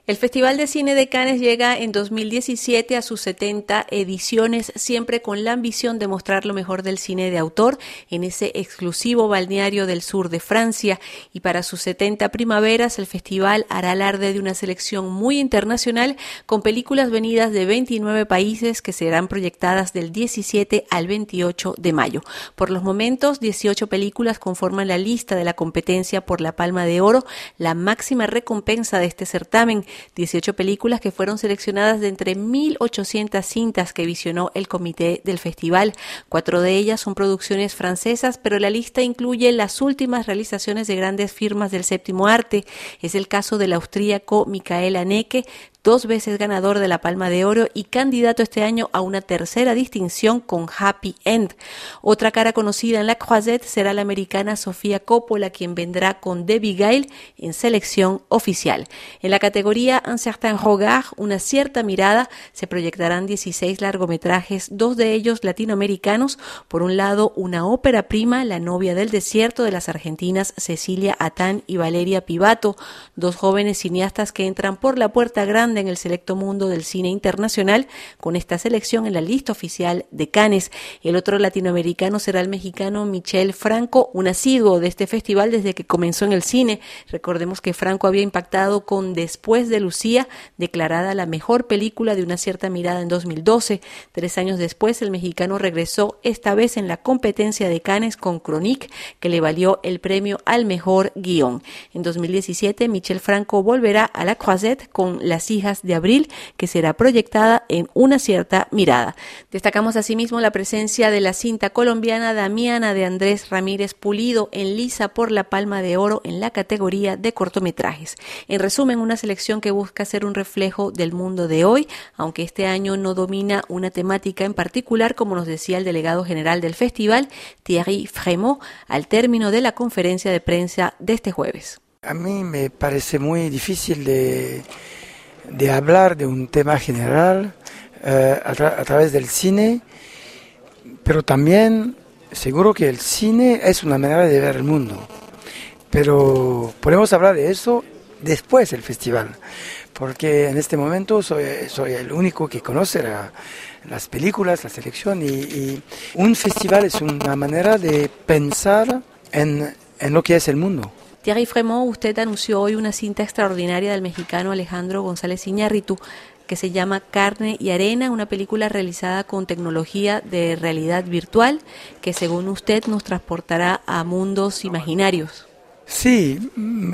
El Festival de Cine de Cannes llega en 2017 a sus 70 ediciones, siempre con la ambición de mostrar lo mejor del cine de autor en ese exclusivo balneario del sur de Francia. Y para sus 70 primaveras, el festival hará alarde de una selección muy internacional con películas venidas de 29 países que serán proyectadas del 17 al 28 de mayo. Por los momentos, 18 películas conforman la lista de la competencia por la Palma de Oro, la máxima recompensa de este certamen. 18 películas que fueron seleccionadas de entre 1.800 cintas que visionó el comité del festival. 4 de ellas son producciones francesas, pero la lista incluye las últimas realizaciones de grandes firmas del séptimo arte. Es el caso del austríaco Michael Haneke, 2 veces ganador de la Palma de Oro y candidato este año a una tercera distinción con Happy End. Otra cara conocida en la Croisette será la americana Sofía Coppola, quien vendrá con Debbie Gale en selección oficial. En la categoría Un certain regard, una cierta mirada, se proyectarán 16 largometrajes, 2 de ellos latinoamericanos. Por un lado, una ópera prima, La novia del desierto, de las argentinas Cecilia Atán y Valeria Pivato, 2 jóvenes cineastas que entran por la puerta grande en el selecto mundo del cine internacional con esta selección en la lista oficial de Cannes. El otro latinoamericano será el mexicano Michel Franco, un asiduo de este festival desde que comenzó en el cine. Recordemos que Franco había impactado con Después de Lucía, declarada la mejor película de una cierta mirada en 2012. 3 años después, el mexicano regresó, esta vez en la competencia de Cannes con Chronique, que le valió el premio al mejor guión. En 2017, Michel Franco volverá a la Croisette con Las hijas de Abril, que será proyectada en Una cierta mirada. Destacamos asimismo la presencia de la cinta colombiana Damiana de Andrés Ramírez Pulido en liza por la Palma de Oro en la categoría de cortometrajes. En resumen, una selección que busca ser un reflejo del mundo de hoy, aunque este año no domina una temática en particular, como nos decía el delegado general del festival, Thierry Frémaux, al término de la conferencia de prensa de este jueves. A mí me parece muy difícil de hablar de un tema general a través del cine, pero también seguro que el cine es una manera de ver el mundo. Pero podemos hablar de eso después del festival, porque en este momento soy el único que conoce las películas, la selección, y un festival es una manera de pensar en lo que es el mundo. Thierry Frémaux, usted anunció hoy una cinta extraordinaria del mexicano Alejandro González Iñárritu que se llama Carne y Arena, una película realizada con tecnología de realidad virtual que, según usted, nos transportará a mundos imaginarios. Sí,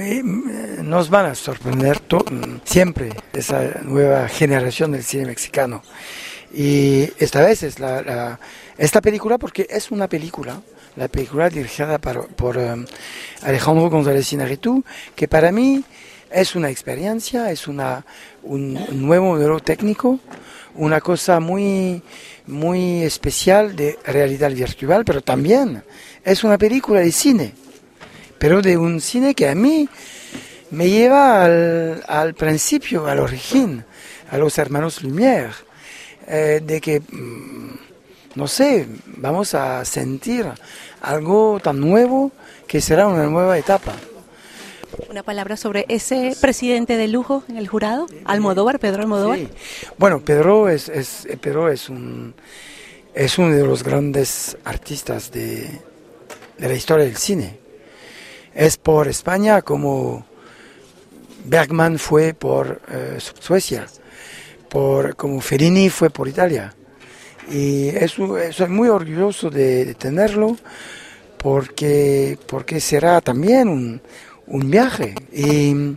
nos van a sorprender siempre esa nueva generación del cine mexicano. Y esta vez es esta película, porque es una película, la película dirigida por Alejandro González Iñárritu, que para mí es una experiencia, es un nuevo modelo técnico, una cosa muy, muy especial de realidad virtual, pero también es una película de cine, pero de un cine que a mí me lleva al principio, al origen, a los hermanos Lumière, de que, no sé, vamos a sentir algo tan nuevo que será una nueva etapa. Una palabra sobre ese presidente de lujo en el jurado, Almodóvar, Pedro Almodóvar. Sí. Bueno, Pedro es uno de los grandes artistas de la historia del cine. Es por España como Bergman fue por Suecia, como Fellini fue por Italia. Y soy muy orgulloso de tenerlo porque será también un viaje. Y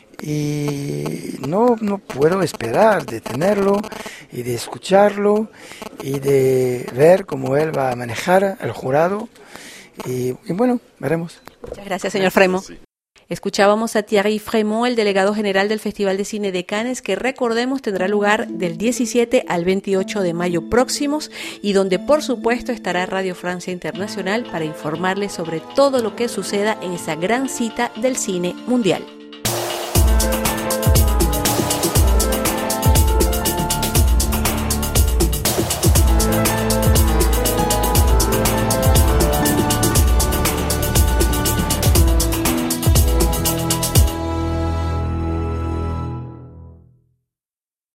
no puedo esperar de tenerlo y de escucharlo y de ver cómo él va a manejar el jurado. Y bueno, veremos. Muchas gracias, señor Frémaux. Escuchábamos a Thierry Frémaux, el delegado general del Festival de Cine de Cannes, que recordemos tendrá lugar del 17 al 28 de mayo próximos y donde por supuesto estará Radio Francia Internacional para informarles sobre todo lo que suceda en esa gran cita del cine mundial.